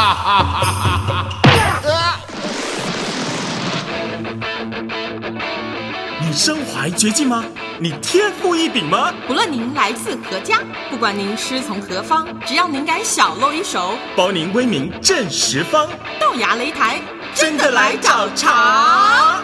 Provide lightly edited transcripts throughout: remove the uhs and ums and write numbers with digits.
你身怀绝技吗？你天赋异禀吗？ 不论您来自何家，不管您师从何方，只要您敢小露一手， 包您威名震十方。 豆芽擂台真的来找茬。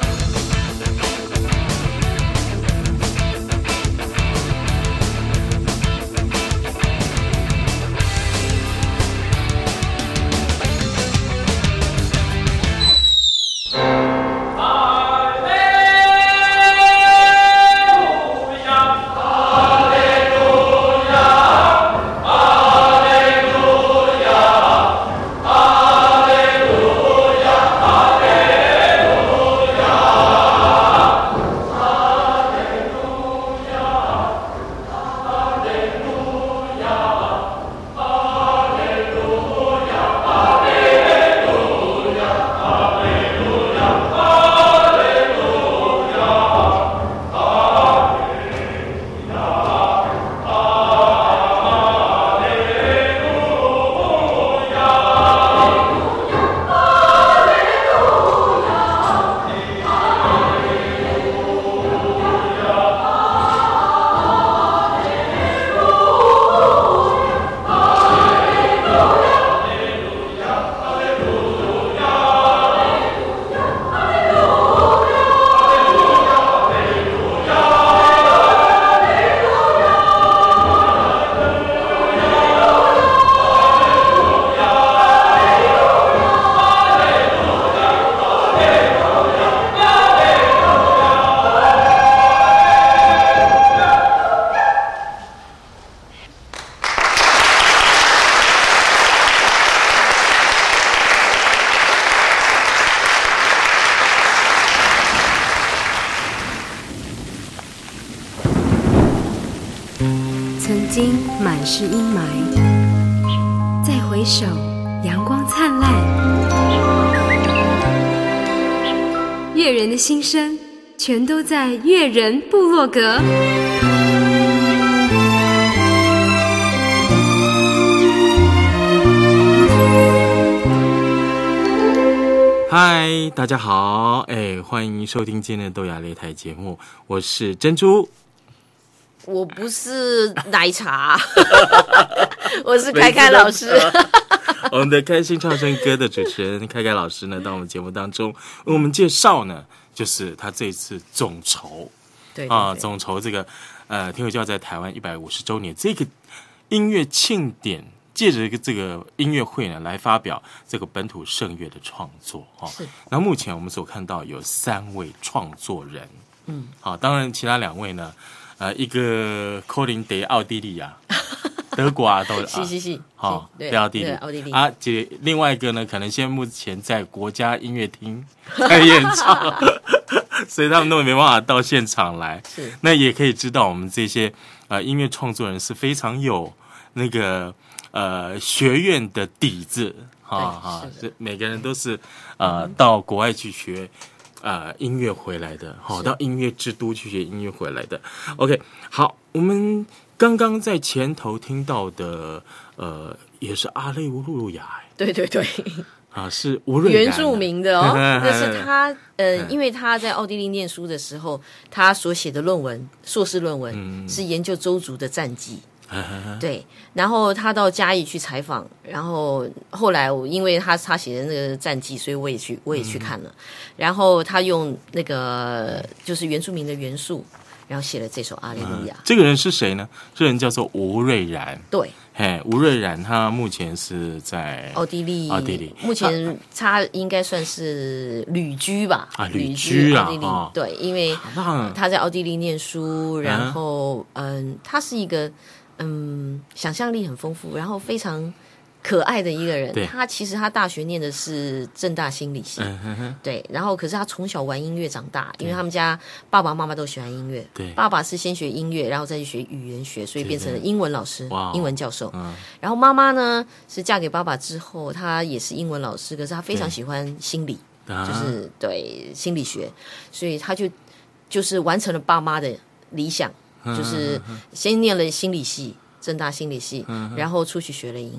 曾经满是阴霾，再回首，阳光灿烂。越人的心声，全都在越人部落格。 嗨，大家好，欢迎收听今天的豆芽擂台节目，我是珍珠。 我不是奶茶，我是凯凯老师。 我们的开心唱声歌的主持人凯凯老师呢，到我们节目当中为我们介绍呢，就是他这一次总筹， 对啊， 总筹这个天主教在台湾150周年这个音乐庆典，借着这个音乐会呢，来发表这个本土圣乐的创作是。 那目前我们所看到有3位创作人，好，当然其他2位呢。一个可能在奥地利啊，德国啊都是， 好， 对奥地利奥地利啊，另外一个呢，可能现在目前在国家音乐厅在演唱，所以他们都没办法到现场来。 是， 那也可以知道我们这些音乐创作人是非常有那个学院的底子，是每个人都是到国外去学。音乐回来的，到音乐之都去学音乐回来的。OK， 好，我们刚刚在前头听到的，也是阿雷乌鲁鲁亚， 对， 是吴瑞然原住民的哦，那是他，因为他在奥地利念书的时候，他所写的论文，硕士论文是研究邹族的战绩。对，然后他到嘉义去采访，然后后来因为他写的那个战绩，所以我也去看了，然后他用那个就是原住民的元素，然后写了这首《阿利路亚》。 这个人是谁呢？这人叫做吴瑞然。 对， 吴瑞然他目前是在奥地利，目前他应该算是旅居吧？ 旅居啊， 奥地利，对，因为他在奥地利念书，然后他是一个。想象力很丰富，然后非常可爱的一个人。他其实他大学念的是政大心理系，对，然后可是他从小玩音乐长大，因为他们家爸爸妈妈都喜欢音乐。对，爸爸是先学音乐，然后再去学语言学，所以变成了英文老师、英文教授。然后妈妈呢是嫁给爸爸之后，她也是英文老师，可是她非常喜欢心理，就是对心理学，所以她就是完成了爸妈的理想。就是先念了心理系，政大心理系，然后出去学了音乐，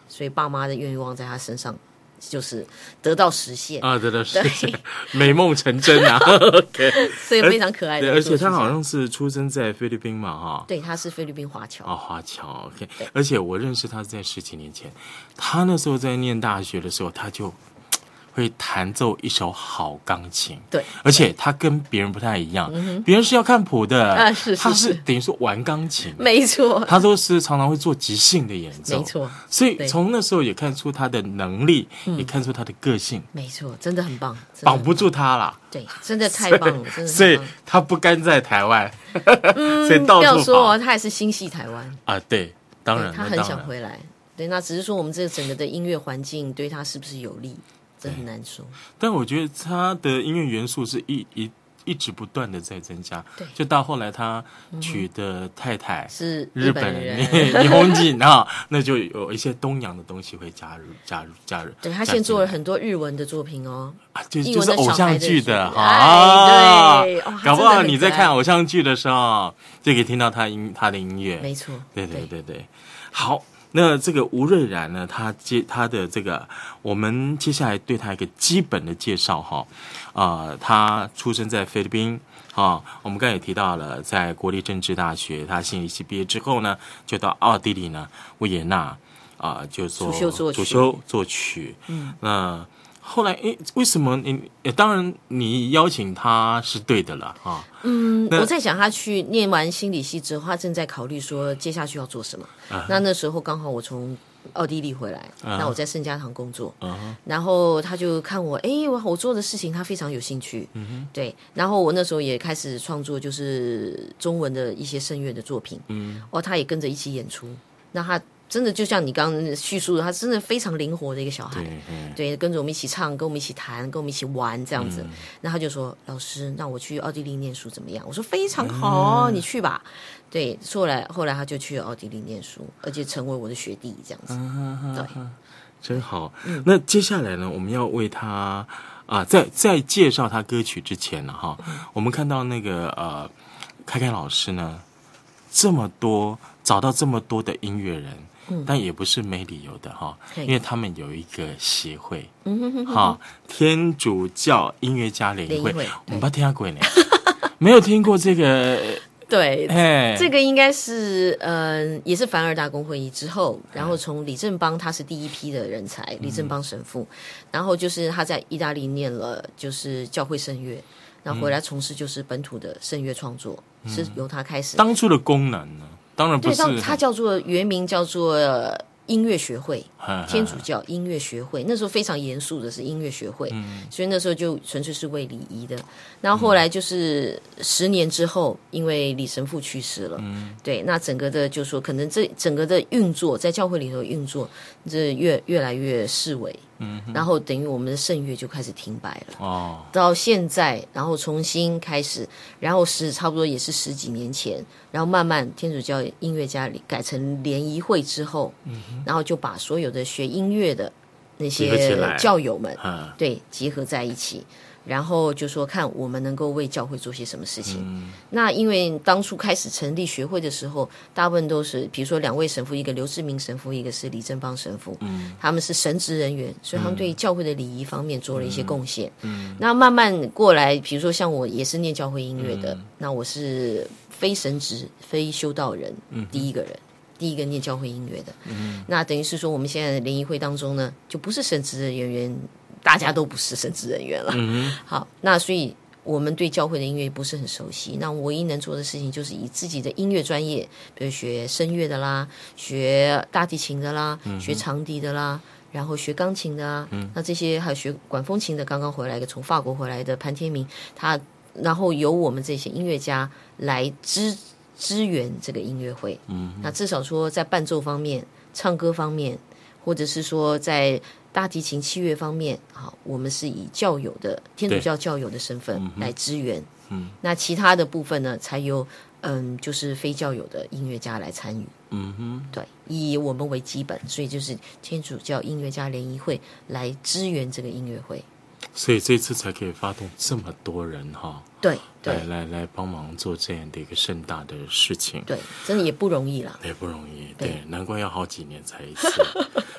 所以爸妈的愿望在他身上就是得到实现啊，得到实现，美梦成真啊！OK， 所以非常可爱的。 而且他好像是出生在菲律宾嘛，哈， 对，他是菲律宾华侨啊，华侨 OK。而且我认识他在10几年前，他那时候在念大学的时候，他就会弹奏一手好钢琴， 对， 而且他跟别人不太一样，别人是要看谱的，他是等于说玩钢琴， 没错， 他都是常常会做即兴的演奏， 没错， 所以从那时候也看出他的能力，也看出他的个性， 没错，真的很棒， 绑不住他啦， 对，真的太棒了，真的， 所以他不甘在台湾，所以到处跑， 不要说他也是心系台湾啊，对，当然他很想回来，对，那只是说我们这个整个的音乐环境对他是不是有利？这很难说， 但我觉得他的音乐元素是一直不断的在增加， 对， 就到后来他娶的太太是日本人，霓虹景啊，那就有一些东洋的东西会加入。 对，他现在做了很多日文的作品哦， 就是偶像剧的啊，对， 搞不好你在看偶像剧的时候就可以听到他的音乐， 没错， 对，好。那这个吴瑞然呢，他的这个，我们接下来对他一个基本的介绍哈，他出生在菲律宾啊，我们刚才也提到了，在国立政治大学，他心理系毕业之后呢，就到奥地利呢维也纳就做主修作曲，那后来为什么当然你邀请他是对的了啊。 我在想他去念完心理系之后，他正在考虑说接下去要做什么。那时候刚好我从奥地利回来，那我在圣家堂工作，然后他就看我，我做的事情他非常有兴趣，对。然后我那时候也开始创作，就是中文的一些声乐的作品，他也跟着一起演出。那他真的就像你刚刚叙述的，他真的非常灵活的一个小孩，对，跟着我们一起唱，跟我们一起弹，跟我们一起玩这样子。那他就说：“老师，那我去奥地利念书怎么样？”我说：“非常好，你去吧。”对，后来他就去奥地利念书，而且成为我的学弟这样子。对， 真好。那接下来呢，我们要为他在介绍他歌曲之前呢，我们看到那个开开老师呢，找到这么多的音乐人。但也不是没理由的哈，因为他们有一个协会，天主教音乐家联谊会，我们不听过呢，没有听过这个。 对，这个应该是也是凡尔大公会议之后，然后从李正邦，他是第一批的人才，李正邦神父，然后就是他在意大利念了就是教会声乐，然后回来从事就是本土的声乐创作，是由他开始。 当初的功能呢？当然不是， 对，他叫做原名叫做音乐学会，天主教音乐学会，那时候非常严肃的是音乐学会，所以那时候就纯粹是为礼仪的。然后后来就是10年之后，因为李神父去世了，对，那整个的就说可能这整个的运作在教会里头运作，这越来越式微。然后等于我们的圣乐就开始停摆了，到现在，然后重新开始，然后差不多也是10几年前，然后慢慢天主教音乐家改成联谊会之后，然后就把所有的学音乐的那些教友们，对，结合在一起。然后就说看我们能够为教会做些什么事情。那因为当初开始成立学会的时候，大部分都是比如说2位神父，一个刘志明神父，一个是李正邦神父，他们是神职人员，所以他们对教会的礼仪方面做了一些贡献。那慢慢过来，比如说像我也是念教会音乐的，那我是非神职非修道人第一个念教会音乐的。那等于是说我们现在的联谊会当中呢，就不是神职的人员，大家都不是神职人员了。好，那所以我们对教会的音乐不是很熟悉，那唯一能做的事情就是以自己的音乐专业，比如学声乐的啦，学大提琴的啦，学长笛的啦，然后学钢琴的啊，那这些还有学管风琴的，刚刚回来的从法国回来的潘天明，他然后由我们这些音乐家来支援这个音乐会。那至少说在伴奏方面、唱歌方面，或者是说在大提琴器乐方面，好，我们是以教友的天主教教友的身份来支援。那其他的部分呢，才由就是非教友的音乐家来参与。对，以我们为基本，所以就是天主教音乐家联谊会来支援这个音乐会。 所以这次才可以发动这么多人哈， 对， 来帮忙做这样的一个盛大的事情， 对，真的也不容易啦， 也不容易，对，难怪要好几年才一次。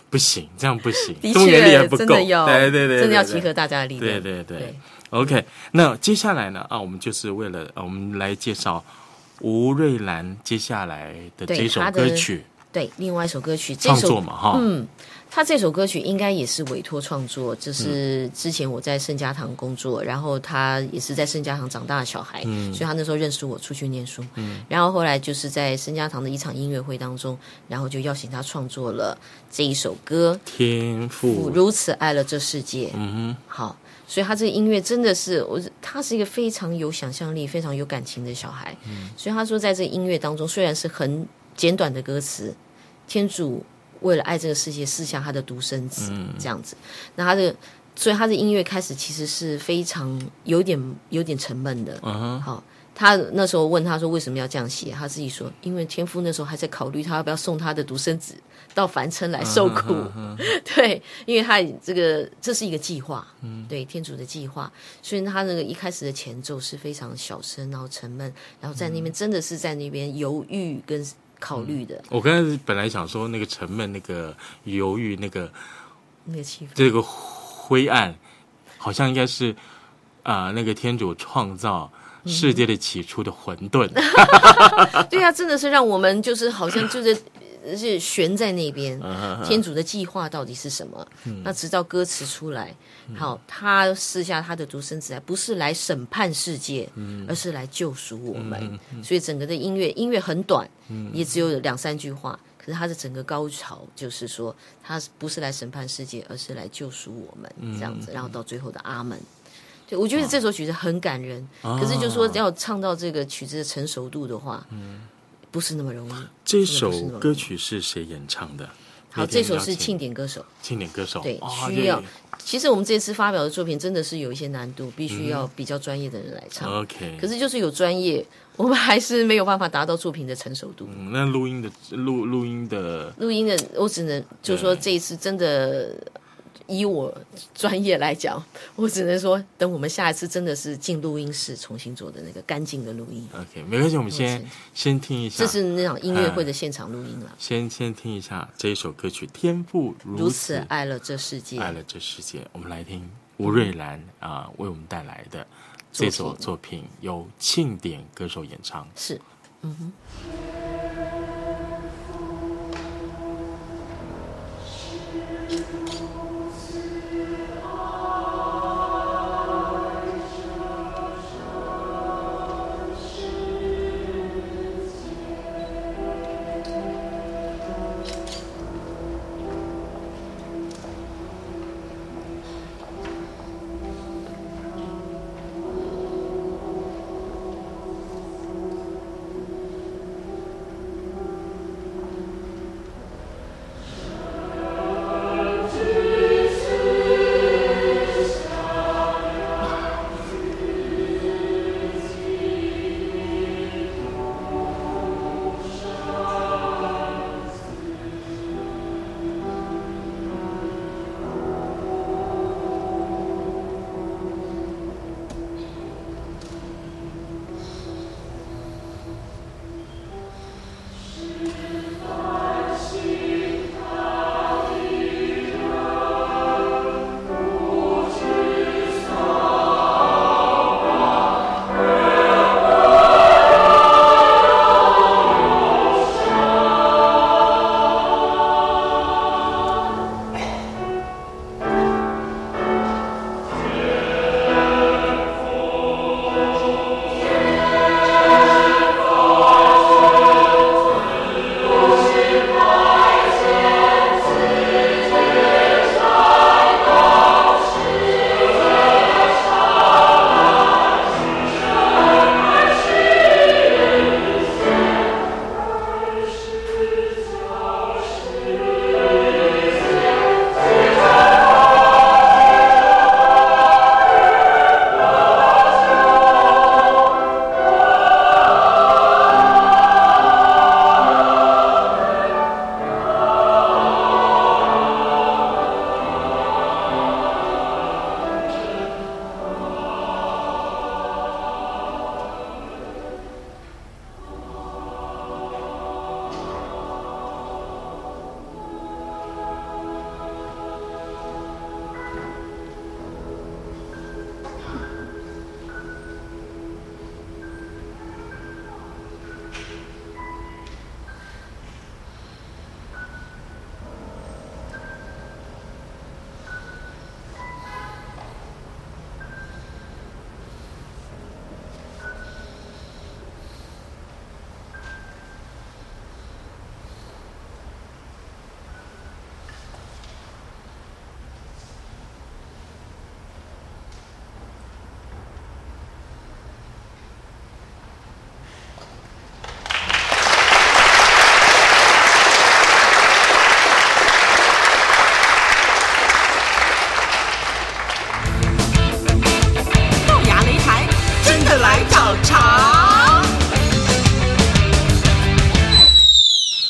不行，这样不行， 的动员力还确不够， 真的要对对对， 真的要集合大家的力量。 对。OK， 那接下来呢？我们就是为了我们来介绍吴瑞兰接下来的这首歌曲。 对，另外一首歌曲创作嘛，哈， 他这首歌曲应该也是委托创作，就是之前我在圣家堂工作，然后他也是在圣家堂长大的小孩，所以他那时候认识我出去念书，然后后来就是在圣家堂的一场音乐会当中，然后就邀请他创作了这一首歌《 天父如此爱了这世界》。好，所以他这个音乐真的是他是一个非常有想象力、非常有感情的小孩，所以他说在这个音乐当中，虽然是很简短的歌词，天主为了爱这个世界赐下他的独生子，这样子。那所以他的音乐开始其实是非常有点沉闷的。好，他那时候问他说为什么要这样写，他自己说，因为天父那时候还在考虑他要不要送他的独生子到凡尘来受苦。对，因为他这是一个计划，对，天主的计划，所以他那个一开始的前奏是非常小声，然后沉闷，然后在那边真的是在那边犹豫跟考虑的。 我刚才本来想说那个沉闷、那个犹豫、那个气氛， 这个灰暗，好像应该是那个天主创造世界的起初的混沌。 对啊，真的是让我们就是好像是悬在那边，天主的计划到底是什么？那直到歌词出来，好，他赐下他的独生子来，不是来审判世界，而是来救赎我们。所以整个的音乐很短，也只有2-3句话，可是他的整个高潮就是说，他不是来审判世界，而是来救赎我们，这样子，然后到最后的阿门。对，我觉得这首曲子很感人，可是就说要唱到这个曲子的成熟度的话，不是那么容易。 这首歌曲是谁演唱的？ 好，这首是庆典歌手。 庆典歌手， 对，需要。其实我们这次发表的作品真的是有一些难度，必须要比较专业的人来唱。 OK， 可是就是有专业，我们还是没有办法达到作品的成熟度。 那录音的， 我只能就是说这一次真的。以我专业来讲，我只能说，等我们下一次真的是进录音室重新做的那个干净的录音。 OK， 没关系，我们先听一下， 这是那场音乐会的现场录音了。 先听一下这一首歌曲《天父如此爱了这世界》， 爱了这世界。我们来听吴瑞兰为我们带来的这首作品，由庆典歌手演唱。 是，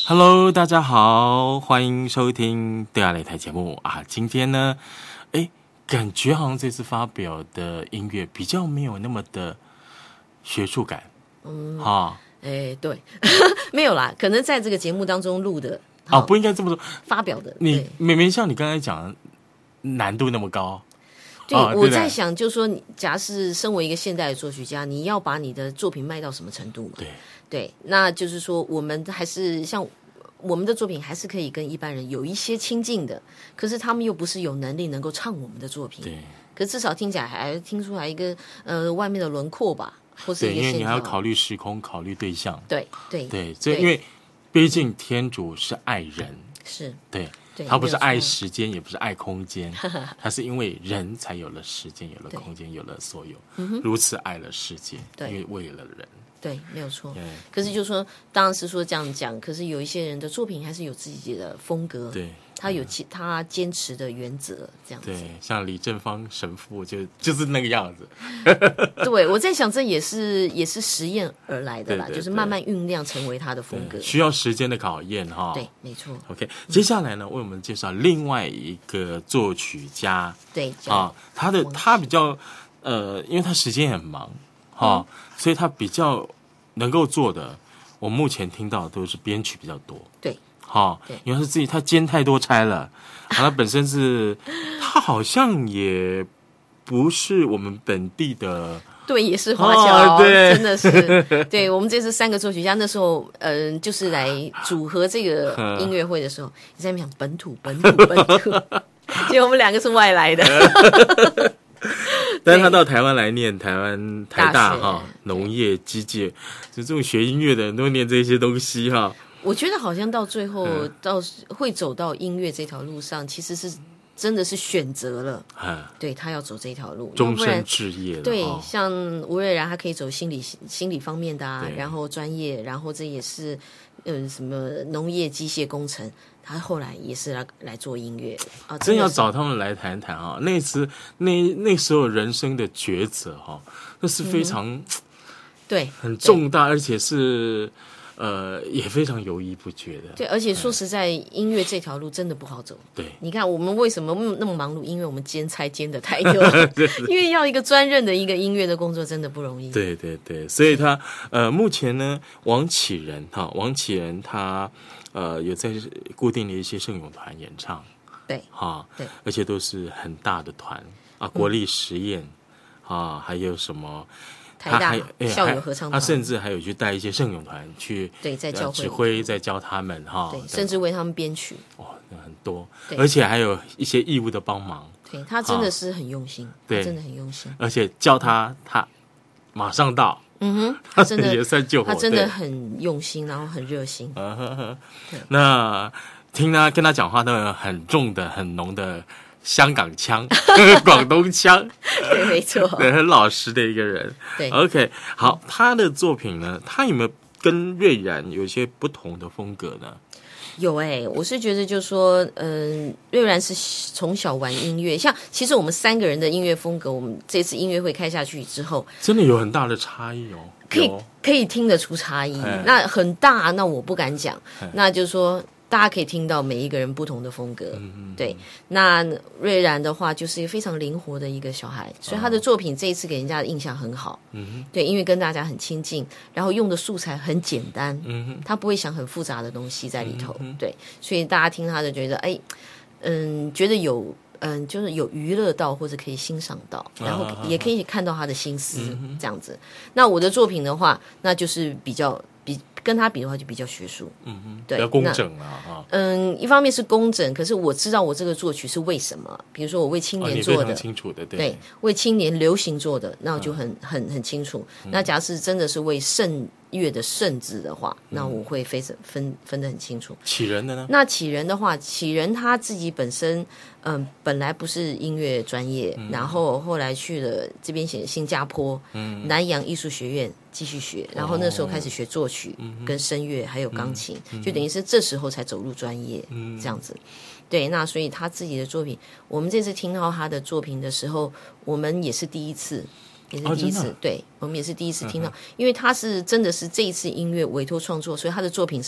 Hello， 大家好，欢迎收听对岸擂台节目啊。今天呢，感觉好像这次发表的音乐比较没有那么的学术感， 对，没有啦，可能在这个节目当中录的不应该这么说， 发表的， 你没像你刚才讲的难度那么高。 对，我在想，就是说，假是身为一个现代的作曲家，你要把你的作品卖到什么程度嘛？对，那就是说，我们还是像我们的作品，还是可以跟一般人有一些亲近的，可是他们又不是有能力能够唱我们的作品。 对， 可至少听起来还听出来一个外面的轮廓吧，或是一个因为你还要考虑时空，考虑对象。 对， 这因为毕竟天主是爱人， 是对。他不是爱时间，也不是爱空间，他是因为人才有了时间，有了空间，有了所有，如此爱了世界，因为为了人。 对，没有错。可是就说，当然是说这样讲，可是有一些人的作品还是有自己的风格， 对， 他有他坚持的原则，这样子。 对，像李正方神父就是那个样子。 对，我在想，这也是实验而来的啦，就是慢慢酝酿成为他的风格， 需要时间的考验哈。 对，没错。 OK， 接下来呢，为我们介绍另外一个作曲家。 对他比较因为他时间很忙所以他比较能够做的，我目前听到的都是编曲比较多。 对， 因为他兼太多差了，他本身他好像也不是我们本地的。 对，也是华侨， 对， 真的是。对，我们这次3个作曲家，那时候就是来组合这个音乐会的时候，你在那边讲本土，结果我们2个是外来的。 但是他到台湾来念台大农业机械，就这种学音乐的人都念这些东西我觉得好像到最后会走到音乐这条路上，其实是真的是选择了，对，他要走这条路， 终身志业了。 对，像吴瑞然，他可以走心理方面的然后专业，然后这也是什么农业机械工程，他后来也是来做音乐真要找他们来谈谈那时候人生的抉择那是非常对很重大，而且是也非常犹豫不决的。 对，而且说实在，音乐这条路真的不好走。 对， 你看我们为什么那么忙碌？因为我们兼差兼的太多，因为要一个专任的一个音乐的工作真的不容易。 对，所以他目前呢，王启仁他有在固定的一些圣咏团演唱， 对， 而且都是很大的团国立实验还有什么。 台大校友合唱团， 他甚至还有去带一些圣咏团去在教会指挥，在教他们对，甚至为他们编曲很多，而且还有一些义务的帮忙。 对，他真的是很用心， 对， 真的很用心， 而且叫他马上到， 他真的也算救火， 他真的很用心，然后很热心。 那听他跟他讲话都有很重的、很浓的香港腔、广东腔， 对，没错， 对，很老实的一个人。 对 ，OK， 好，他的作品呢，他有没有跟瑞然有一些不同的风格呢？ 有我是觉得就是说，瑞然是从小玩音乐，像其实我们3个人的音乐风格，我们这次音乐会开下去之后， 真的有很大的差异可以听得出差异。那很大，那我不敢讲，那就是说。大家可以听到每一个人不同的风格，对。那瑞然的话，就是一个非常灵活的一个小孩，所以他的作品这一次给人家的印象很好，对，因为跟大家很亲近，然后用的素材很简单，他不会想很复杂的东西在里头，对，所以大家听他的觉得，觉得有，就是有娱乐到或者可以欣赏到，然后也可以看到他的心思这样子。那我的作品的话，那就是跟他比的话就比较学术，对， 比较工整啊。 一方面是工整，可是我知道我这个作曲是为什么。比如说我为青年做的， 你非常清楚的， 对，为青年流行做的，那我就很清楚。那假设真的是为圣乐的圣字的话，那我会分得很清楚。 启仁的呢？ 那启仁的话，启仁他自己本身，本来不是音乐专业，然后后来去了这边写新加坡，南洋艺术学院继续学，然后那时候开始学作曲、跟声乐还有钢琴，就等于是这时候才走入专业，这样子。对，那所以他自己的作品，我们这次听到他的作品的时候，我们也是第一次。对，我们也是第一次听到，因为他是真的是这一次音乐委托创作，所以他的作品是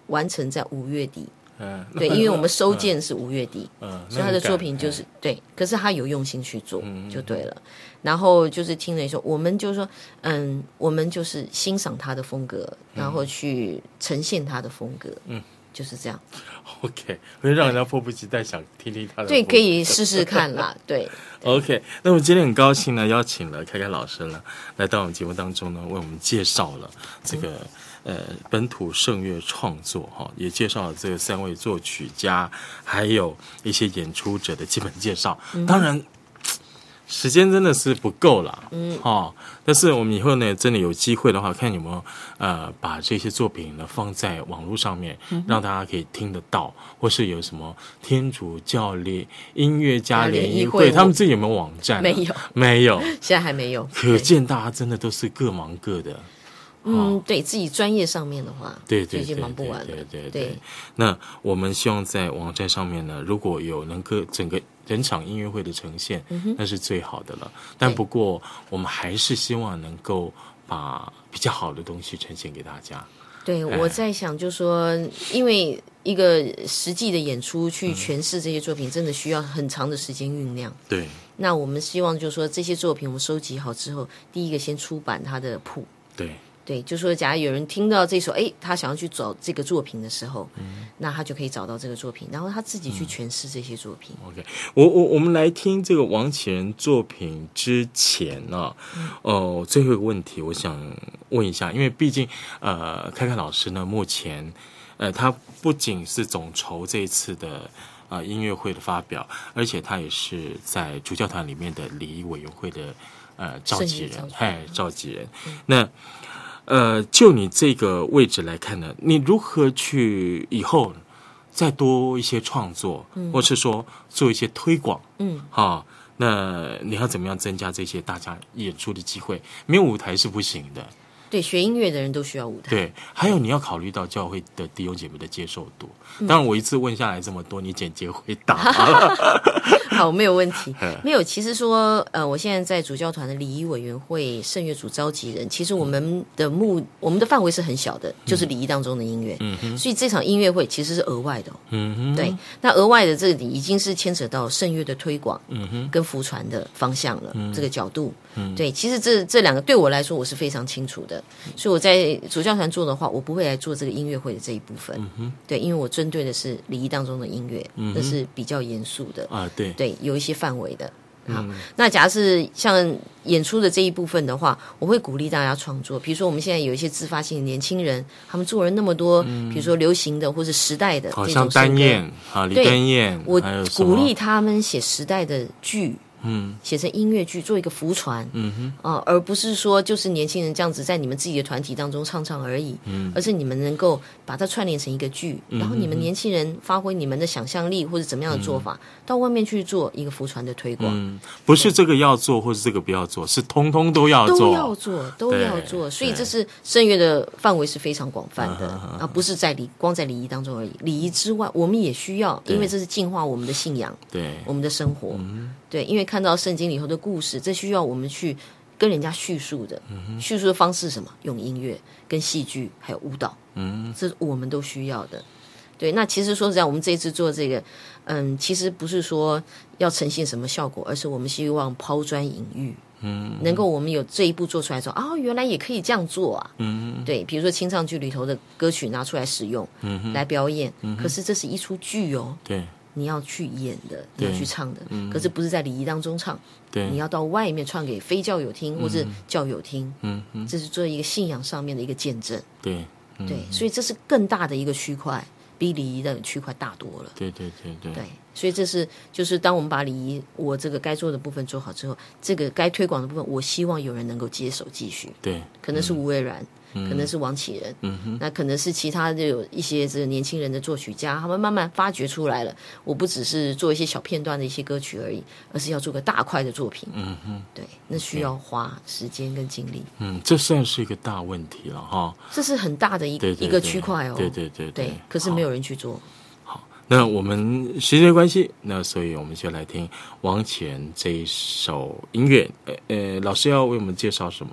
完成在5月底。对，因为我们收件是5月底，所以他的作品就是对，可是他有用心去做，就对了。然后就是听了说，我们就说，我们就是欣赏他的风格，然后去呈现他的风格，就是这样。 OK， 会让人家迫不及待想听听他的风格。 对，可以试试看啦。对。 OK， 那我今天很高兴呢，邀请了凯凯老师呢，来到我们节目当中呢，为我们介绍了这个。本土圣乐创作也介绍了这个3位作曲家，还有一些演出者的基本介绍。当然，时间真的是不够啦，但是我们以后呢，真的有机会的话，看有没有把这些作品呢放在网络上面，让大家可以听得到，或是有什么天主教联音乐家联谊会，他们自己有没有网站？没有， 现在还没有。 可见大家真的都是各忙各的。 对自己专业上面的话， 对， 已经忙不完了。对。 那我们希望在网站上面呢，如果有能够整场音乐会的呈现，那是最好的了。但不过，我们还是希望能够把比较好的东西呈现给大家。 对，我在想，就是说，因为一个实际的演出去诠释这些作品，真的需要很长的时间酝酿。 对。 那我们希望就是说，这些作品我们收集好之后，第一个先出版它的谱。对，就说假如有人听到这首，他想要去找这个作品的时候，那他就可以找到这个作品，然后他自己去诠释这些作品。 OK， 我们来听这个王启仁作品之前呢，最后一个问题，我想问一下，因为毕竟凯凯老师呢，目前他不仅是总筹这一次的音乐会的发表，而且他也是在主教团里面的礼仪委员会的召集人，那。就你这个位置来看呢，你如何去以后再多一些创作，或是说做一些推广，那你要怎么样增加这些大家演出的机会？没有舞台是不行的。 对，学音乐的人都需要舞台。 对，还有你要考虑到教会的弟兄姐妹的接受度。当然，我一次问下来这么多，你简洁回答。 好，没有问题。没有，其实说，我现在在主教团的礼仪委员会圣乐组召集人，其实我们的范围是很小的，就是礼仪当中的音乐。所以这场音乐会其实是额外的。对，那额外的这里已经是牵扯到圣乐的推广，跟福传的方向了，这个角度。对，其实这两个对我来说我是非常清楚的。所以我在主教团做的话，我不会来做这个音乐会的这一部分。对，因为我针对的是礼仪当中的音乐，那是比较严肃的对，有一些范围的。好，那假如是像演出的这一部分的话，我会鼓励大家创作。比如说我们现在有一些自发性的年轻人，他们做了那么多，比如说流行的或是时代的， 好像丹燕李丹燕， 我鼓励他们写时代的剧。写成音乐剧，做一个福传，而不是说就是年轻人这样子在你们自己的团体当中唱唱而已，而是你们能够把它串联成一个剧，然后你们年轻人发挥你们的想象力或者怎么样的做法，到外面去做一个福传的推广。 不是这个要做或者这个不要做，是通通都要做， 都要做。所以这是圣乐的范围是非常广泛的，不是光在礼仪当中而已。礼仪之外，我们也需要，因为这是净化我们的信仰，对我们的生活。对，因为看到圣经里头的故事，这需要我们去跟人家叙述的。叙述的方式是什么？用音乐、跟戏剧还有舞蹈。这是我们都需要的。对，那其实说实在，我们这一次做这个，其实不是说要呈现什么效果，而是我们希望抛砖引玉。能够我们有这一步做出来说，原来也可以这样做啊。对，比如说清唱剧里头的歌曲拿出来使用，来表演。可是这是一出剧哦。对。你要去演的，你要去唱的，可是不是在礼仪当中唱，你要到外面唱给非教友听或是教友听，这是做一个信仰上面的一个见证。对，所以这是更大的一个区块，比礼仪的区块大多了。对，所以这是就是当我们把礼仪我这个该做的部分做好之后，这个该推广的部分，我希望有人能够接手继续。对，可能是吴蔚然。可能是王启仁，那可能是其他的有一些这个年轻人的作曲家，他们慢慢发掘出来了。我不只是做一些小片段的一些歌曲而已，而是要做个大块的作品。对，那需要花时间跟精力。 这算是一个大问题了哈。 这是很大的一个区块哦。对，可是没有人去做。 那我们时间关系，那所以我们就来听王启仁这一首音乐。老师要为我们介绍什么？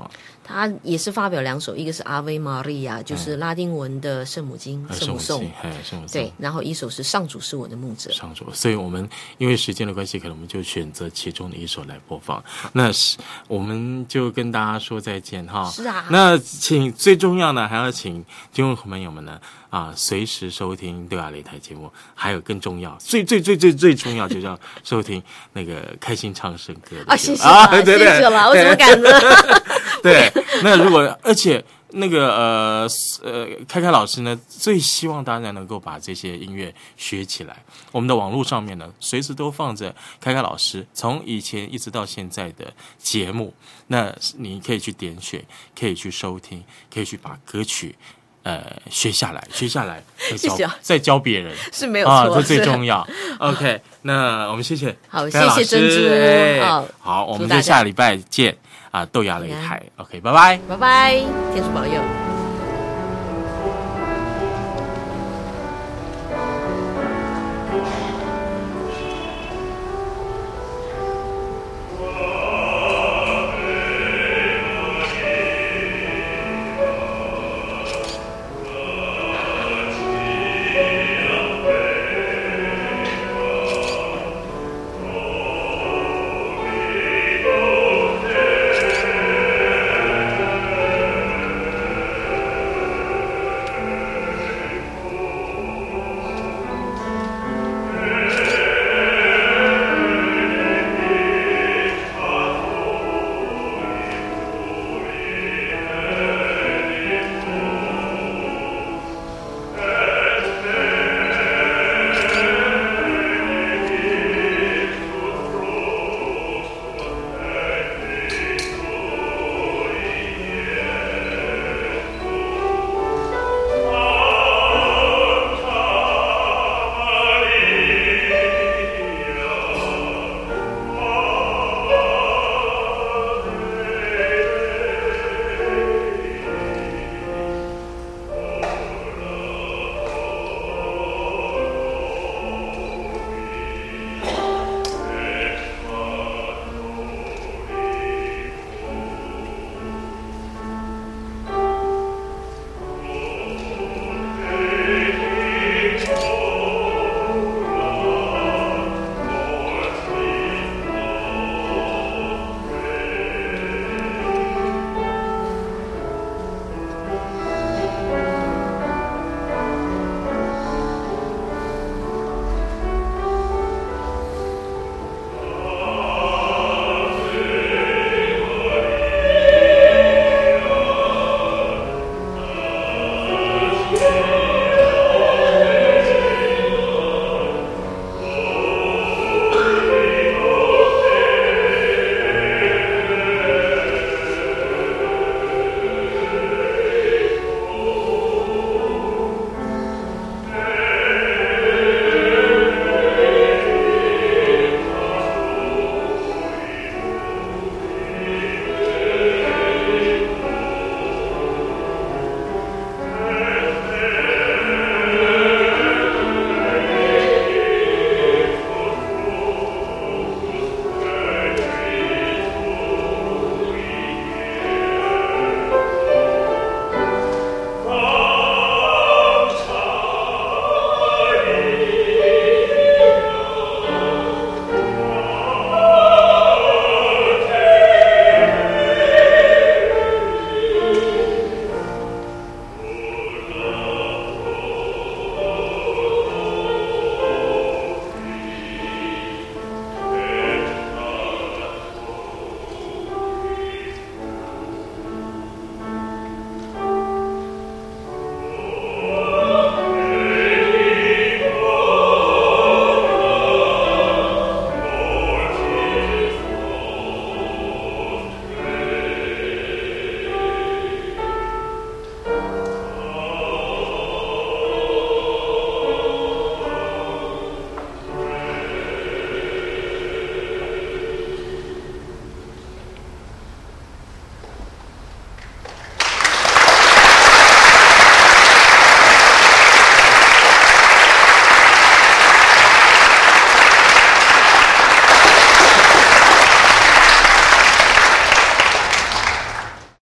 他也是发表2首，一个是 Ave Maria， 就是拉丁文的圣母经、圣母颂，对，然后一首是上主是我的牧者。 上主，所以我们因为时间的关系，可能我们就选择其中的一首来播放。那我们就跟大家说再见哈。 是啊。 那最重要呢，还要请听众朋友们呢随时收听对亚擂台节目，还有更重要，最重要就是要收听那个开心唱圣歌的谢谢啦， 对谢谢啦，我怎么敢呢？ 对，那如果而且那个开老师呢，最希望大家能够把这些音乐学起来。我们的网络上面呢，随时都放着开老师从以前一直到现在的节目，那你可以去点选，可以去收听，可以去把歌曲学下来，再教别人是没有错， 这最重要。OK， 那我们谢谢， 好，谢谢珍珠， 好，我们就下礼拜见。豆芽擂台 ，OK， 拜拜， 拜拜，天主保佑。